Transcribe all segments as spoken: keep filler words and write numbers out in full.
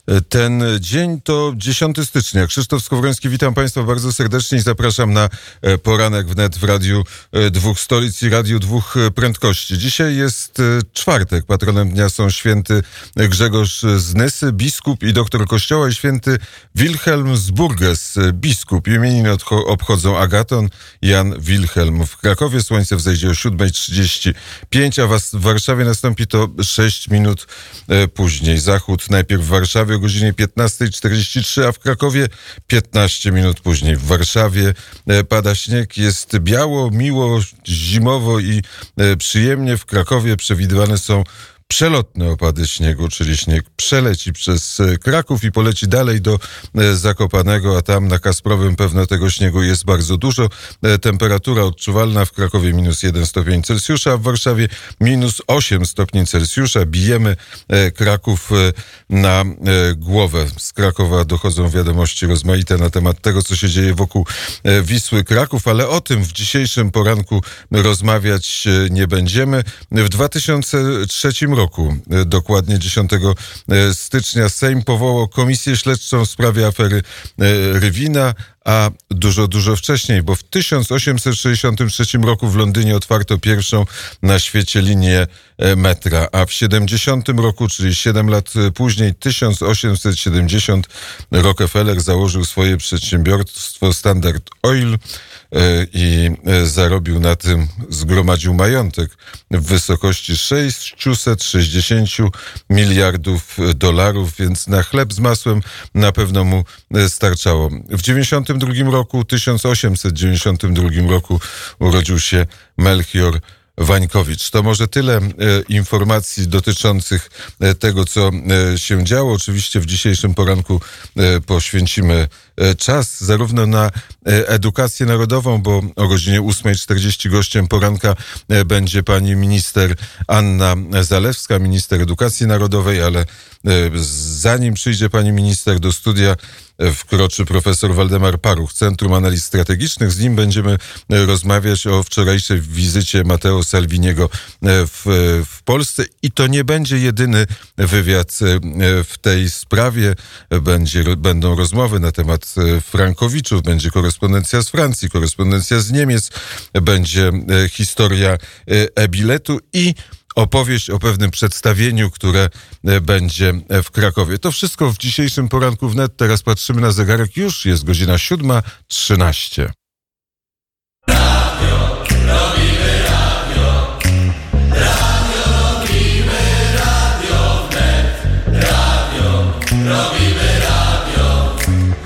Ten dzień to dziesiątego stycznia. Krzysztof Skowroński, witam Państwa bardzo serdecznie i zapraszam na poranek wnet w Radiu Dwóch Stolic i Radiu Dwóch Prędkości. Dzisiaj jest czwartek. Patronem dnia są święty Grzegorz z Nysy, biskup i doktor kościoła, i święty Wilhelm z Burges, biskup. Imieniny obchodzą Agaton, Jan, Wilhelm. W Krakowie słońce wzejdzie o siódma trzydzieści pięć, a w Warszawie nastąpi to sześć minut później. Zachód najpierw w Warszawie o godzinie piętnasta czterdzieści trzy, a w Krakowie piętnaście minut później. W Warszawie pada śnieg, jest biało, miło, zimowo i przyjemnie. W Krakowie przewidywane są przelotne opady śniegu, czyli śnieg przeleci przez Kraków i poleci dalej do Zakopanego, a tam na Kasprowym pewno tego śniegu jest bardzo dużo. Temperatura odczuwalna w Krakowie minus jeden stopień Celsjusza, a w Warszawie minus osiem stopni Celsjusza. Bijemy Kraków na głowę. Z Krakowa dochodzą wiadomości rozmaite na temat tego, co się dzieje wokół Wisły Kraków, ale o tym w dzisiejszym poranku rozmawiać nie będziemy. W dwa tysiące trzecim roku, dokładnie dziesiątego stycznia, Sejm powołał komisję śledczą w sprawie afery Rywina, a dużo, dużo wcześniej, bo w tysiąc osiemset sześćdziesiątym trzecim roku w Londynie otwarto pierwszą na świecie linię metra, a w siedemdziesiątym roku, czyli siedem lat później, tysiąc osiemset siedemdziesiątym, Rockefeller założył swoje przedsiębiorstwo Standard Oil i zarobił na tym, zgromadził majątek w wysokości sześćset sześćdziesiąt miliardów dolarów, więc na chleb z masłem na pewno mu starczało. W dziewięćdziesiątym drugim roku, tysiąc osiemset dziewięćdziesiątym drugim roku urodził się Melchior Wańkowicz. To może tyle e, informacji dotyczących e, tego, co e, się działo. Oczywiście w dzisiejszym poranku e, poświęcimy e, czas zarówno na e, edukację narodową, bo o godzinie ósma czterdzieści gościem poranka e, będzie pani minister Anna Zalewska, minister edukacji narodowej, ale e, zanim przyjdzie pani minister do studia, wkroczy profesor Waldemar Paruch, Centrum Analiz Strategicznych. Z nim będziemy rozmawiać o wczorajszej wizycie Matteo Salviniego w, w Polsce i to nie będzie jedyny wywiad w tej sprawie. Będzie, będą rozmowy na temat frankowiczów, będzie korespondencja z Francji, korespondencja z Niemiec, będzie historia e-biletu i opowieść o pewnym przedstawieniu, które będzie w Krakowie. To wszystko w dzisiejszym poranku wnet. Teraz patrzymy na zegarek. Już jest godzina siódma trzynaście. Radio, robimy radio. Radio, robimy radio wnet. Radio, robimy radio.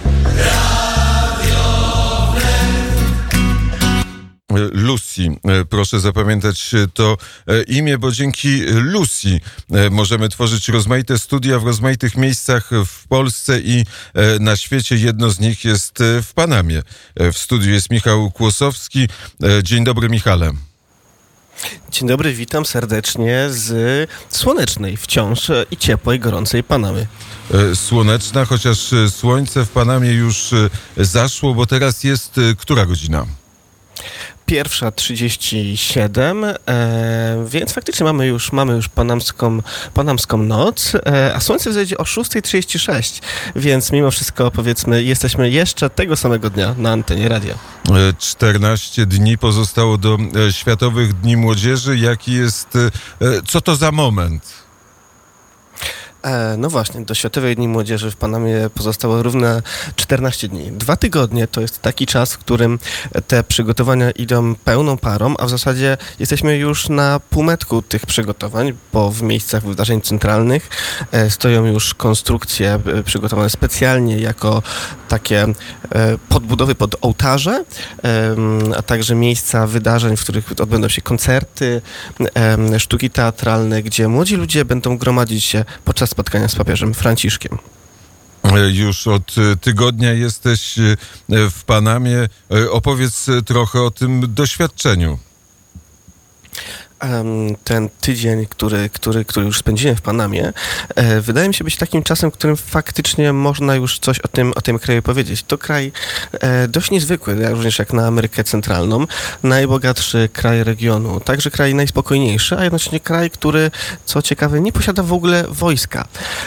Radio wnet. Lucy. Proszę zapamiętać to imię, bo dzięki Lucy możemy tworzyć rozmaite studia w rozmaitych miejscach w Polsce i na świecie. Jedno z nich jest w Panamie. W studiu jest Michał Kłosowski. Dzień dobry, Michale. Dzień dobry, witam serdecznie z słonecznej wciąż i ciepłej, gorącej Panamy. Słoneczna, chociaż słońce w Panamie już zaszło, bo teraz jest która godzina? Pierwsza trzydzieści siedem, e, więc faktycznie mamy już, mamy już panamską, panamską noc, e, a słońce wzejdzie o szósta trzydzieści sześć, więc mimo wszystko, powiedzmy, jesteśmy jeszcze tego samego dnia na antenie radia. czternaście dni pozostało do Światowych Dni Młodzieży. Jaki jest, co to za moment? E, no właśnie, do Światowych Dni Młodzieży w Panamie pozostało równe czternaście dni. Dwa tygodnie to jest taki czas, w którym te przygotowania idą pełną parą, a w zasadzie jesteśmy już na półmetku tych przygotowań, bo w miejscach wydarzeń centralnych e, stoją już konstrukcje e, przygotowane specjalnie jako takie e, podbudowy pod ołtarze, e, a także miejsca wydarzeń, w których odbędą się koncerty, e, sztuki teatralne, gdzie młodzi ludzie będą gromadzić się podczas spotkania z papieżem Franciszkiem. Już od tygodnia jesteś w Panamie. Opowiedz trochę o tym doświadczeniu. ten tydzień, który, który, który już spędziłem w Panamie, wydaje mi się być takim czasem, w którym faktycznie można już coś o tym, o tym kraju powiedzieć. To kraj dość niezwykły, również jak na Amerykę Centralną, najbogatszy kraj regionu, także kraj najspokojniejszy, a jednocześnie kraj, który, co ciekawe, nie posiada w ogóle wojska,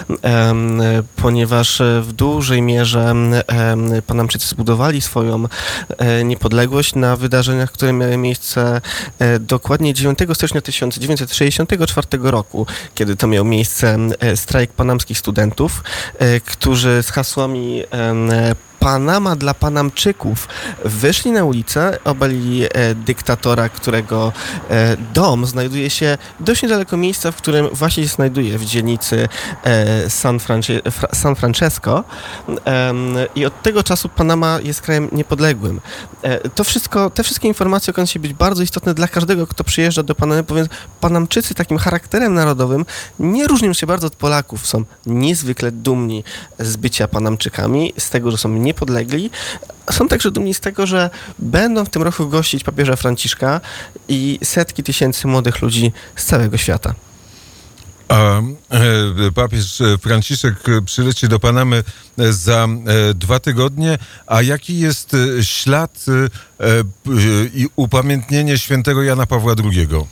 ponieważ w dużej mierze Panamczycy zbudowali swoją niepodległość na wydarzeniach, które miały miejsce dokładnie dziewiątego stycznia tysiąc dziewięćset sześćdziesiątego czwartego roku, kiedy to miał miejsce strajk panamskich studentów, którzy z hasłami Panama dla Panamczyków wyszli na ulicę, obalili e, dyktatora, którego e, dom znajduje się dość niedaleko miejsca, w którym właśnie się znajduje, w dzielnicy e, San, Franci- Fra- San Francesco. E, I od tego czasu Panama jest krajem niepodległym. E, to wszystko, te wszystkie informacje okazują się być bardzo istotne dla każdego, kto przyjeżdża do Panamy, bowiem Panamczycy takim charakterem narodowym nie różnią się bardzo od Polaków. Są niezwykle dumni z bycia Panamczykami, z tego, że są niepodlegli. Są także dumni z tego, że będą w tym roku gościć papieża Franciszka i setki tysięcy młodych ludzi z całego świata. A e, papież Franciszek przyleci do Panamy za e, dwa tygodnie, a jaki jest ślad i e, upamiętnienie świętego Jana Pawła drugiego?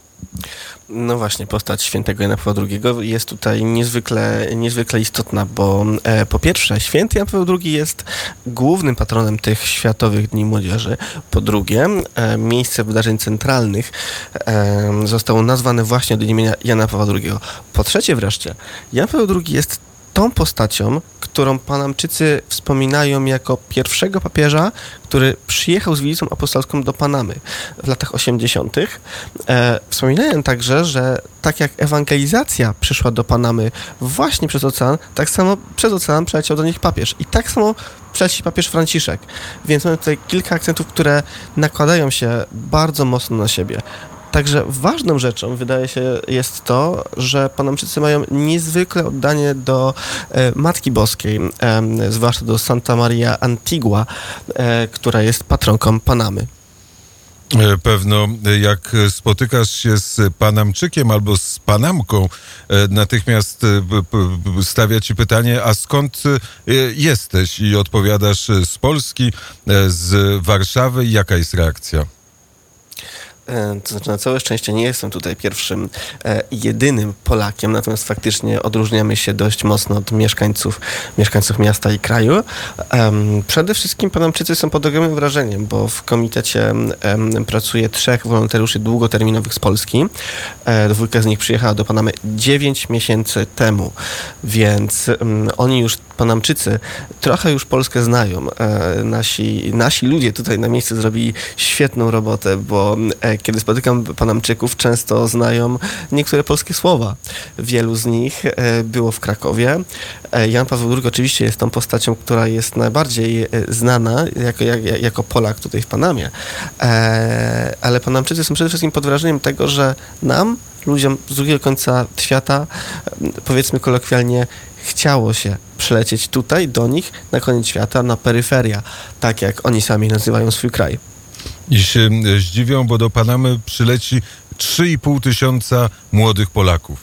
No właśnie, postać świętego Jana Pawła drugiego jest tutaj niezwykle, niezwykle istotna, bo e, po pierwsze, święty Jan Paweł drugi jest głównym patronem tych Światowych Dni Młodzieży. Po drugie, e, miejsce wydarzeń centralnych e, zostało nazwane właśnie od imienia Jana Pawła drugiego. Po trzecie wreszcie, Jan Paweł drugi jest tą postacią, którą Panamczycy wspominają jako pierwszego papieża, który przyjechał z wizytą apostolską do Panamy w latach osiemdziesiątych. E, wspominają także, że tak jak ewangelizacja przyszła do Panamy właśnie przez ocean, tak samo przez ocean przeleciał do nich papież. I tak samo przyleci papież Franciszek. Więc mamy tutaj kilka akcentów, które nakładają się bardzo mocno na siebie. Także ważną rzeczą, wydaje się, jest to, że Panamczycy mają niezwykle oddanie do e, Matki Boskiej, e, zwłaszcza do Santa Maria Antigua, e, która jest patronką Panamy. Pewno jak spotykasz się z Panamczykiem albo z Panamką, natychmiast stawia ci pytanie, a skąd jesteś? I odpowiadasz z Polski, z Warszawy. Jaka jest reakcja? To znaczy, na całe szczęście nie jestem tutaj pierwszym, e, jedynym Polakiem, natomiast faktycznie odróżniamy się dość mocno od mieszkańców, mieszkańców miasta i kraju. E, przede wszystkim Panamczycy są pod ogromnym wrażeniem, bo w komitecie e, pracuje trzech wolontariuszy długoterminowych z Polski. E, dwójka z nich przyjechała do Panamy dziewięć miesięcy temu, więc e, oni już, Panamczycy, trochę już Polskę znają. E, nasi, nasi ludzie tutaj na miejscu zrobili świetną robotę, bo e, kiedy spotykam Panamczyków, często znają niektóre polskie słowa. Wielu z nich e, było w Krakowie. E, Jan Paweł drugi oczywiście jest tą postacią, która jest najbardziej e, znana jako, jak, jako Polak tutaj w Panamie. E, ale Panamczycy są przede wszystkim pod wrażeniem tego, że nam, ludziom z drugiego końca świata, powiedzmy kolokwialnie, chciało się przylecieć tutaj do nich na koniec świata, na peryferia, tak jak oni sami nazywają swój kraj. I się zdziwią, bo do Panamy przyleci trzy i pół tysiąca młodych Polaków.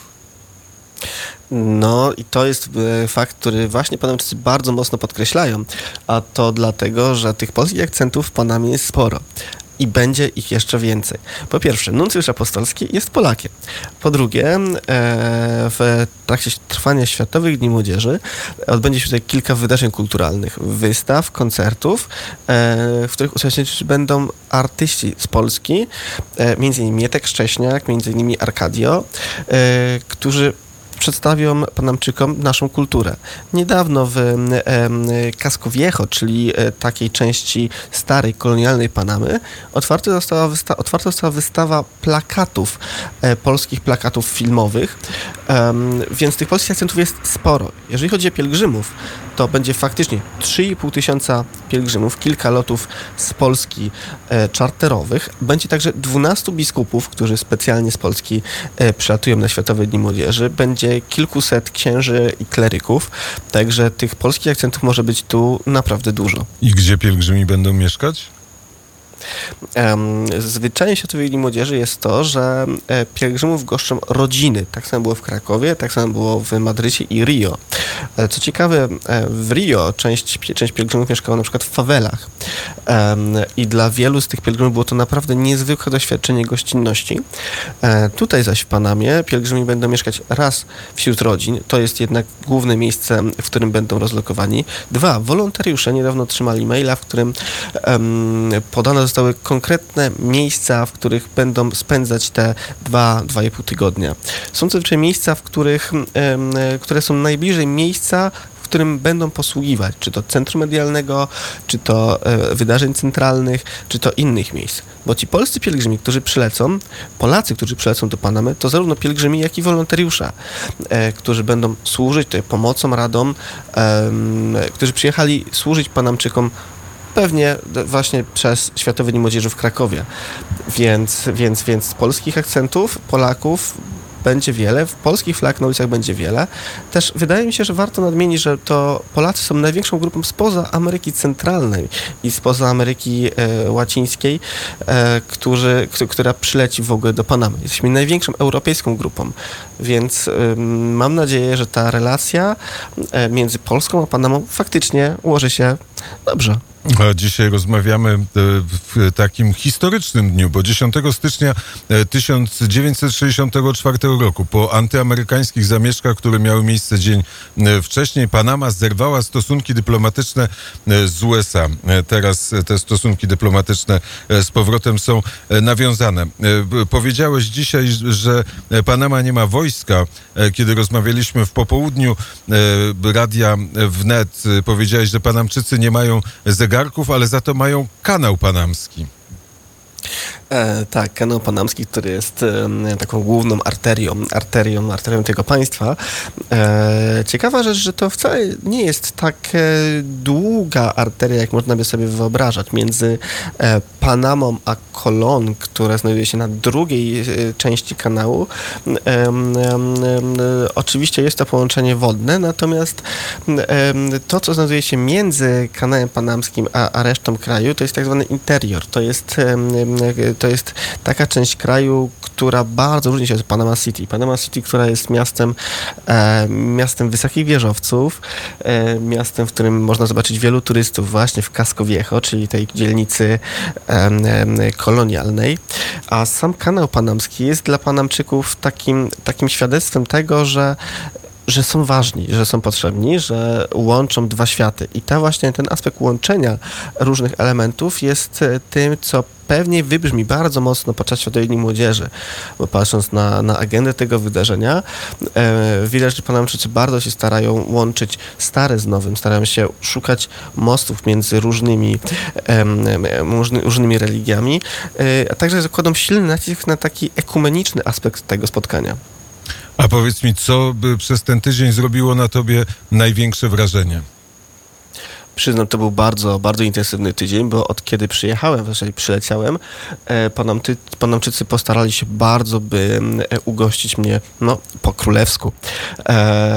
No i to jest fakt, który właśnie Panamczycy bardzo mocno podkreślają, a to dlatego, że tych polskich akcentów w Panamie jest sporo. I będzie ich jeszcze więcej. Po pierwsze, nuncjusz apostolski jest Polakiem. Po drugie, e, w trakcie trwania Światowych Dni Młodzieży odbędzie się tutaj kilka wydarzeń kulturalnych, wystaw, koncertów, e, w których uczestniczyć będą artyści z Polski, e, między innymi Mietek Szcześniak, między innymi Arkadio, e, którzy przedstawią Panamczykom naszą kulturę. Niedawno w e, Casco Viejo, czyli e, takiej części starej, kolonialnej Panamy, otwarta została, wysta- otwarta została wystawa plakatów, e, polskich plakatów filmowych, e, więc tych polskich akcentów jest sporo. Jeżeli chodzi o pielgrzymów, to będzie faktycznie trzy i pół tysiąca pielgrzymów, kilka lotów z Polski e, czarterowych. Będzie także dwunastu biskupów, którzy specjalnie z Polski e, przylatują na Światowe Dni Młodzieży. Będzie kilkuset księży i kleryków, także tych polskich akcentów może być tu naprawdę dużo. I gdzie pielgrzymi będą mieszkać? Zwyczajem Światowej Dni Młodzieży jest to, że pielgrzymów goszczą rodziny. Tak samo było w Krakowie, tak samo było w Madrycie i Rio. Co ciekawe, w Rio część, część pielgrzymów mieszkała na przykład w fawelach. I dla wielu z tych pielgrzymów było to naprawdę niezwykłe doświadczenie gościnności. Tutaj zaś w Panamie pielgrzymi będą mieszkać raz wśród rodzin. To jest jednak główne miejsce, w którym będą rozlokowani. Dwa, wolontariusze niedawno otrzymali maila, w którym um, podane zostały konkretne miejsca, w których będą spędzać te dwa, dwa i pół tygodnia. Są to zazwyczaj miejsca, w których, um, które są najbliżej miejsca, w którym będą posługiwać, czy to centrum medialnego, czy to e, wydarzeń centralnych, czy to innych miejsc. Bo ci polscy pielgrzymi, którzy przylecą, Polacy, którzy przylecą do Panamy, to zarówno pielgrzymi, jak i wolontariusze, e, którzy będą służyć tutaj pomocą, radą, e, którzy przyjechali służyć Panamczykom pewnie właśnie przez Światowe Dni Młodzieży w Krakowie. Więc, więc, więc polskich akcentów, Polaków będzie wiele, w polskich flag na ulicach będzie wiele. Też wydaje mi się, że warto nadmienić, że to Polacy są największą grupą spoza Ameryki Centralnej i spoza Ameryki e, Łacińskiej, e, którzy, k- która przyleci w ogóle do Panamy. Jesteśmy największą europejską grupą, więc e, mam nadzieję, że ta relacja e, między Polską a Panamą faktycznie ułoży się dobrze. A dzisiaj rozmawiamy w takim historycznym dniu, bo dziesiątego stycznia tysiąc dziewięćset sześćdziesiątego czwartego roku, po antyamerykańskich zamieszkach, które miały miejsce dzień wcześniej, Panama zerwała stosunki dyplomatyczne z U S A. Teraz te stosunki dyplomatyczne z powrotem są nawiązane. Powiedziałeś dzisiaj, że Panama nie ma wojska. Kiedy rozmawialiśmy w popołudniu radia Wnet, powiedziałeś, że Panamczycy nie mają zegarków, ale za to mają kanał panamski. E, tak, kanał panamski, który jest e, taką główną arterią, arterią, arterią tego państwa. E, ciekawa rzecz, że to wcale nie jest tak e, długa arteria, jak można by sobie wyobrażać, między e, Panamą a Colón, która znajduje się na drugiej e, części kanału. E, e, e, oczywiście jest to połączenie wodne, natomiast e, to, co znajduje się między kanałem panamskim a, a resztą kraju, to jest tak zwany interior. To jest e, To jest taka część kraju, która bardzo różni się od Panama City. Panama City, która jest miastem, e, miastem wysokich wieżowców, e, miastem, w którym można zobaczyć wielu turystów właśnie w Casco Viejo, czyli tej dzielnicy e, e, kolonialnej. A sam kanał panamski jest dla Panamczyków takim, takim świadectwem tego, że że są ważni, że są potrzebni, że łączą dwa światy. I ta właśnie ten aspekt łączenia różnych elementów jest tym, co pewnie wybrzmi bardzo mocno podczas Światowej Dni Młodzieży, bo patrząc na, na agendę tego wydarzenia, e, widać, że Panamczycy bardzo się starają łączyć stare z nowym, starają się szukać mostów między różnymi, e, różny, różnymi religiami, e, a także zakładą silny nacisk na taki ekumeniczny aspekt tego spotkania. A powiedz mi, co by przez ten tydzień zrobiło na tobie największe wrażenie? Przyznam, to był bardzo, bardzo intensywny tydzień, bo od kiedy przyjechałem, w zasadzie przyleciałem, e, Panamty, Panamczycy postarali się bardzo, by e, ugościć mnie, no, po królewsku. E,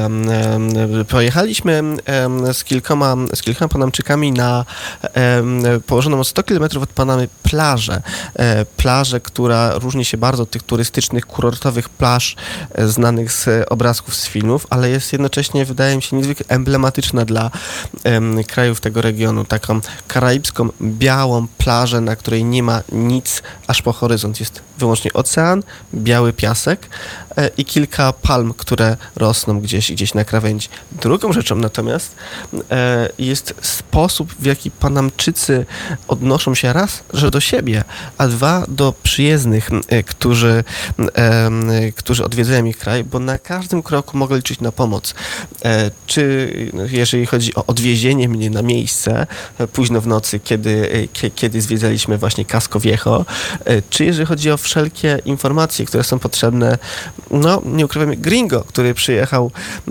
e, pojechaliśmy e, z kilkoma, z kilkoma Panamczykami na e, położoną o sto kilometrów od Panamy plażę. E, plażę, która różni się bardzo od tych turystycznych, kurortowych plaż e, znanych z obrazków z filmów, ale jest jednocześnie, wydaje mi się, niezwykle emblematyczna dla e, kraju tego regionu, taką karaibską, białą plażę, na której nie ma nic aż po horyzont. Jest wyłącznie ocean, biały piasek e, i kilka palm, które rosną gdzieś, gdzieś na krawędzi. Drugą rzeczą natomiast e, jest sposób, w jaki Panamczycy odnoszą się raz, że do siebie, a dwa do przyjezdnych, e, którzy, e, którzy odwiedzają ich kraj, bo na każdym kroku mogą liczyć na pomoc. E, czy jeżeli chodzi o odwiezienie mnie na miejsce późno w nocy, kiedy, kiedy zwiedzaliśmy właśnie Casco Viejo, czy jeżeli chodzi o wszelkie informacje, które są potrzebne, no nie ukrywamy, gringo, który przyjechał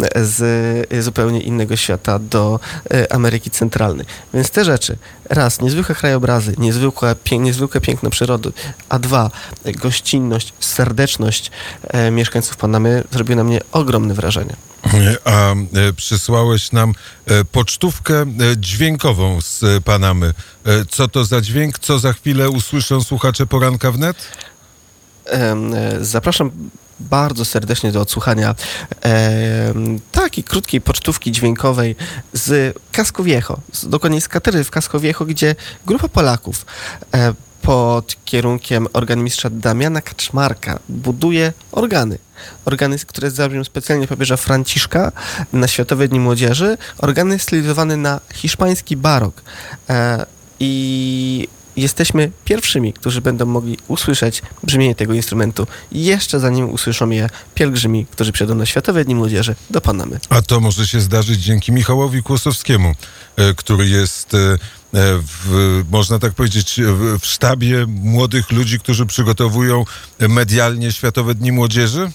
z zupełnie innego świata do Ameryki Centralnej. Więc te rzeczy, raz, niezwykłe krajobrazy, niezwykłe, pię- niezwykłe piękno przyrody, a dwa, gościnność, serdeczność e, mieszkańców Panamy zrobiły na mnie ogromne wrażenie. A e, przysłałeś nam e, pocztówkę e, dźwiękową z e, Panamy. E, co to za dźwięk? Co za chwilę usłyszą słuchacze Poranka Wnet? E, e, zapraszam bardzo serdecznie do odsłuchania e, takiej krótkiej pocztówki dźwiękowej z Casco Viejo, z, dokładnie z katedry w Casco Viejo, gdzie grupa Polaków e, pod kierunkiem organimistrza Damiana Kaczmarka buduje organy. Organy, które zabrzmią specjalnie papieża Franciszka na Światowe Dni Młodzieży. Organy stylizowane na hiszpański barok. E, I jesteśmy pierwszymi, którzy będą mogli usłyszeć brzmienie tego instrumentu jeszcze zanim usłyszą je pielgrzymi, którzy przyjadą na Światowe Dni Młodzieży do Panamy. A to może się zdarzyć dzięki Michałowi Kłosowskiemu, e, który jest... E, W, można tak powiedzieć, w, w sztabie młodych ludzi, którzy przygotowują medialnie Światowe Dni Młodzieży?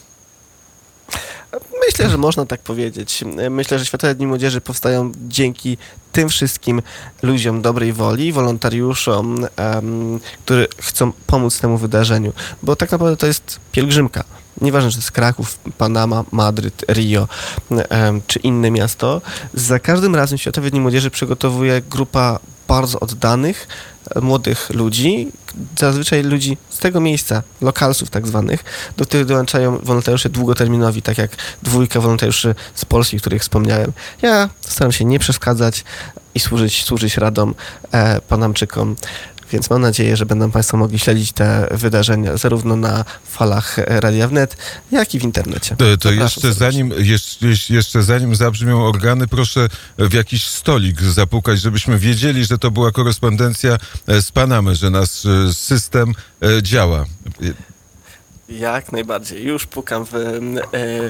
Myślę, że można tak powiedzieć. Myślę, że Światowe Dni Młodzieży powstają dzięki tym wszystkim ludziom dobrej woli, wolontariuszom, um, którzy chcą pomóc temu wydarzeniu. Bo tak naprawdę to jest pielgrzymka. Nieważne, czy to jest Kraków, Panama, Madryt, Rio um, czy inne miasto. Za każdym razem Światowe Dni Młodzieży przygotowuje grupa bardzo oddanych, młodych ludzi, zazwyczaj ludzi z tego miejsca, lokalsów tak zwanych, do których dołączają wolontariusze długoterminowi, tak jak dwójka wolontariuszy z Polski, o których wspomniałem. Ja staram się nie przeszkadzać i służyć, służyć radom e, Panamczykom. Więc mam nadzieję, że będą Państwo mogli śledzić te wydarzenia zarówno na falach Radia Wnet, jak i w internecie. To, to jeszcze, zanim, jeszcze, jeszcze zanim zabrzmią organy, proszę w jakiś stolik zapukać, żebyśmy wiedzieli, że to była korespondencja z Panamy, że nasz system działa. Jak najbardziej. Już pukam w e, e,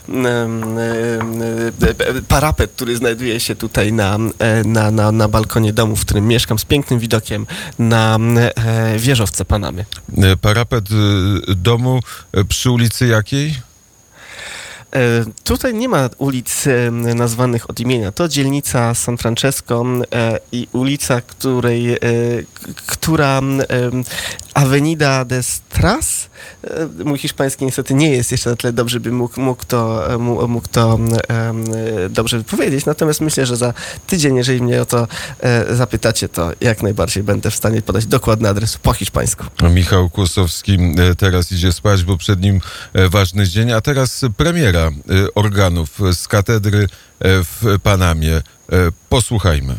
e, e, parapet, który znajduje się tutaj na, e, na, na, na balkonie domu, w którym mieszkam, z pięknym widokiem na e, wieżowce Panamy. Parapet domu przy ulicy jakiej? E, tutaj nie ma ulic e, nazwanych od imienia. To dzielnica San Francesco e, i ulica, której, e, k- która e, Avenida de Stras. E, mój hiszpański niestety nie jest jeszcze na tyle dobry, by mógł, mógł to, mógł, mógł to e, dobrze wypowiedzieć. Natomiast myślę, że za tydzień, jeżeli mnie o to e, zapytacie, to jak najbardziej będę w stanie podać dokładny adres po hiszpańsku. Michał Kłosowski teraz idzie spać, bo przed nim ważny dzień, a teraz premiera organów z katedry w Panamie. Posłuchajmy.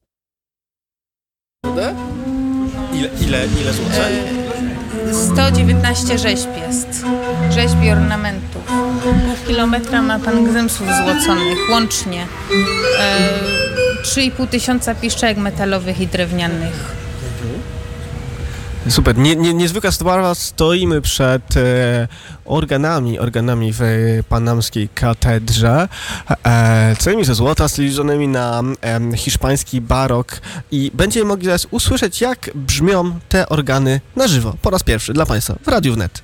Ile, ile, ile złotych? sto dziewiętnaście rzeźb jest. Rzeźb i ornamentów. Pół kilometra ma pan gzymsów złoconych, łącznie. E, trzy i pół tysiąca piszczałek metalowych i drewnianych. Super, nie, nie, niezwykła sprawa, stoimy przed e, organami, organami w e, panamskiej katedrze, e, całymi ze złota, stylizowanymi na e, hiszpański barok i będziemy mogli zaraz usłyszeć, jak brzmią te organy na żywo, po raz pierwszy dla Państwa w Radiu Wnet.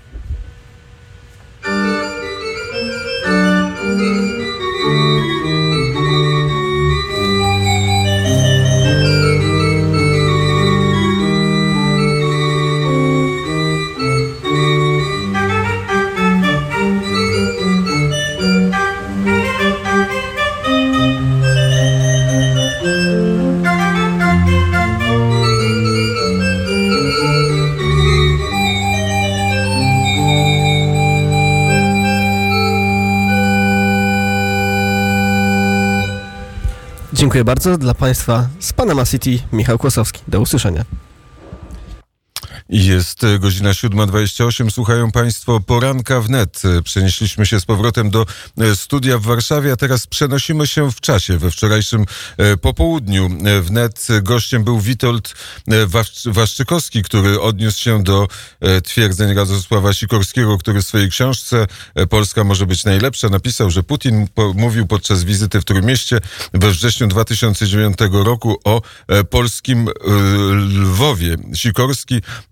Dziękuję bardzo. Dla Państwa z Panama City Michał Kłosowski. Do usłyszenia. Jest godzina siódma dwadzieścia osiem. Słuchają Państwo Poranka Wnet. Przenieśliśmy się z powrotem do studia w Warszawie, a teraz przenosimy się w czasie. We wczorajszym popołudniu Wnet gościem był Witold Waszczykowski, który odniósł się do twierdzeń Radosława Sikorskiego, który w swojej książce Polska może być najlepsza napisał, że Putin po- mówił podczas wizyty w Trójmieście we wrześniu dwa tysiące dziewiątego roku o polskim Lwowie. Sikorski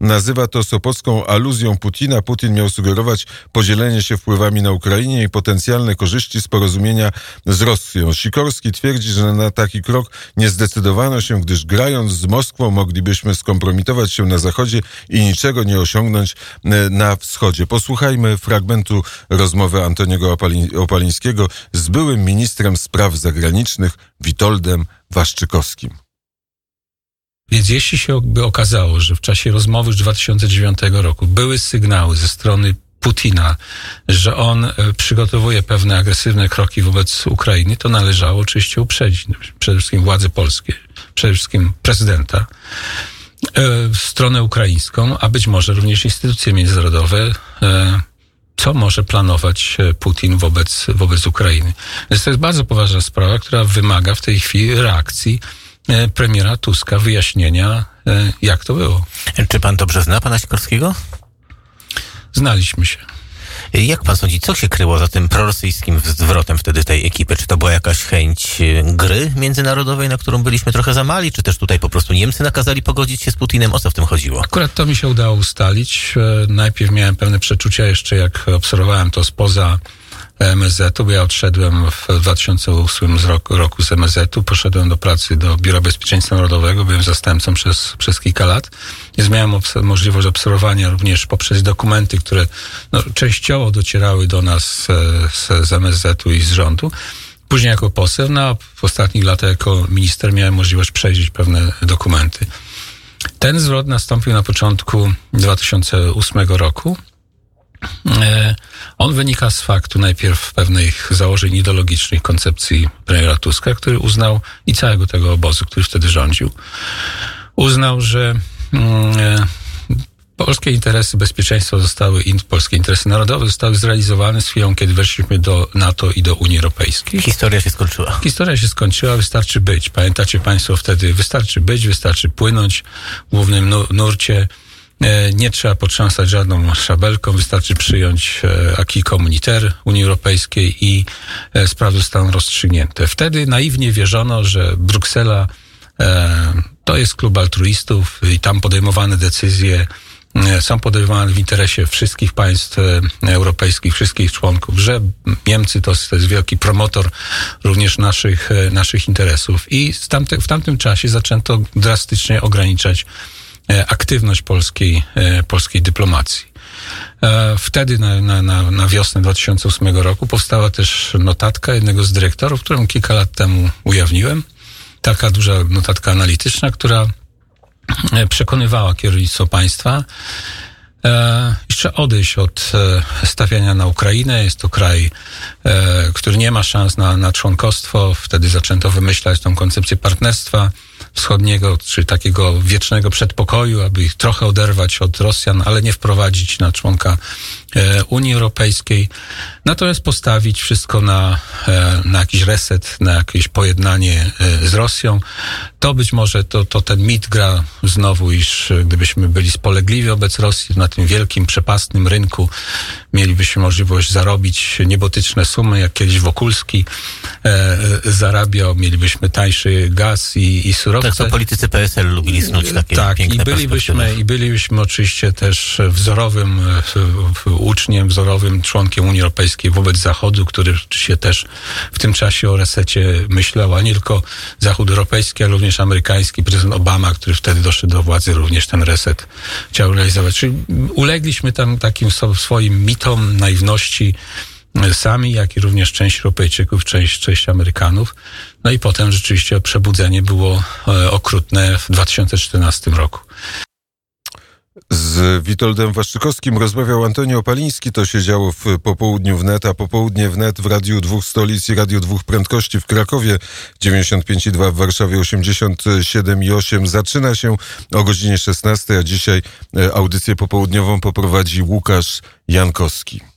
nazywa to sopocką aluzją Putina. Putin miał sugerować podzielenie się wpływami na Ukrainie i potencjalne korzyści z porozumienia z Rosją. Sikorski twierdzi, że na taki krok nie zdecydowano się, gdyż grając z Moskwą moglibyśmy skompromitować się na Zachodzie i niczego nie osiągnąć na Wschodzie. Posłuchajmy fragmentu rozmowy Antoniego Opali- Opalińskiego z byłym ministrem spraw zagranicznych Witoldem Waszczykowskim. Więc jeśli się by okazało, że w czasie rozmowy z dwa tysiące dziewiątego roku były sygnały ze strony Putina, że on przygotowuje pewne agresywne kroki wobec Ukrainy, to należało oczywiście uprzedzić przede wszystkim władze polskie, przede wszystkim prezydenta, w stronę ukraińską, a być może również instytucje międzynarodowe, co może planować Putin wobec, wobec Ukrainy. Więc to jest bardzo poważna sprawa, która wymaga w tej chwili reakcji premiera Tuska, wyjaśnienia, jak to było. Czy pan dobrze zna pana Sikorskiego? Znaliśmy się. Jak pan sądzi, co się kryło za tym prorosyjskim zwrotem wtedy tej ekipy? Czy to była jakaś chęć gry międzynarodowej, na którą byliśmy trochę za mali? Czy też tutaj po prostu Niemcy nakazali pogodzić się z Putinem? O co w tym chodziło? Akurat to mi się udało ustalić. Najpierw miałem pewne przeczucia jeszcze, jak obserwowałem to spoza M S Z-u, bo ja odszedłem w dwa tysiące ósmym roku, roku z M S Z-u, poszedłem do pracy do Biura Bezpieczeństwa Narodowego, byłem zastępcą przez, przez kilka lat. Więc miałem obs- możliwość obserwowania również poprzez dokumenty, które no, częściowo docierały do nas z, z M S Z-u i z rządu. Później jako poseł, no a w ostatnich latach jako minister miałem możliwość przejrzeć pewne dokumenty. Ten zwrot nastąpił na początku dwa tysiące ósmego roku. On wynika z faktu najpierw pewnych założeń ideologicznych koncepcji premiera Tuska, który uznał i całego tego obozu, który wtedy rządził, uznał, że mm, polskie interesy bezpieczeństwa zostały, in, polskie interesy narodowe zostały zrealizowane z chwilą, kiedy weszliśmy do NATO i do Unii Europejskiej. Historia się skończyła. Historia się skończyła, wystarczy być. Pamiętacie państwo wtedy, wystarczy być, wystarczy płynąć w głównym nurcie. Nie trzeba potrząsać żadną szabelką, wystarczy przyjąć acquis communautaire Unii Europejskiej i sprawy zostaną rozstrzygnięte. Wtedy naiwnie wierzono, że Bruksela to jest klub altruistów i tam podejmowane decyzje są podejmowane w interesie wszystkich państw europejskich, wszystkich członków, że Niemcy to jest, to jest wielki promotor również naszych, naszych interesów. I w, tamte, w tamtym czasie zaczęto drastycznie ograniczać aktywność polskiej, polskiej dyplomacji. Wtedy na, na, na, na wiosnę dwa tysiące ósmego roku powstała też notatka jednego z dyrektorów, którą kilka lat temu ujawniłem. Taka duża notatka analityczna, która przekonywała kierownictwo państwa, e, jeszcze odejść od e, stawiania na Ukrainę. Jest to kraj, e, który nie ma szans na, na członkostwo. Wtedy zaczęto wymyślać tą koncepcję partnerstwa wschodniego, czy takiego wiecznego przedpokoju, aby ich trochę oderwać od Rosjan, ale nie wprowadzić na członka e, Unii Europejskiej. Natomiast postawić wszystko na, e, na jakiś reset, na jakieś pojednanie e, z Rosją. To być może to, to ten mit gra znowu, iż gdybyśmy byli spolegliwi wobec Rosji na tym wielkim, przepastnym rynku, mielibyśmy możliwość zarobić niebotyczne sumy, jak kiedyś Wokulski e, zarabiał, mielibyśmy tańszy gaz i, i surowce. Tak, to politycy P S L lubili snuć takie tak, piękne i bylibyśmy, perspektywy. i bylibyśmy oczywiście też wzorowym uczniem, wzorowym członkiem Unii Europejskiej wobec Zachodu, który się też w tym czasie o resecie myślał, a nie tylko Zachód europejski, ale również amerykański. Prezydent Obama, który wtedy doszedł do władzy, również ten reset chciał realizować. Czyli ulegliśmy tam takim swoim mitom naiwności sami, jak i również część Europejczyków, część, część Amerykanów. No i potem rzeczywiście przebudzenie było okrutne w dwa tysiące czternastym roku. Z Witoldem Waszczykowskim rozmawiał Antoni Opaliński. To się działo w popołudniu wnet, a popołudnie wnet w Radiu Dwóch Stolic i Radiu Dwóch Prędkości w Krakowie dziewięćdziesiąt pięć i dwa, w Warszawie osiemdziesiąt siedem i osiem. Zaczyna się o godzinie szesnastej, a dzisiaj audycję popołudniową poprowadzi Łukasz Jankowski.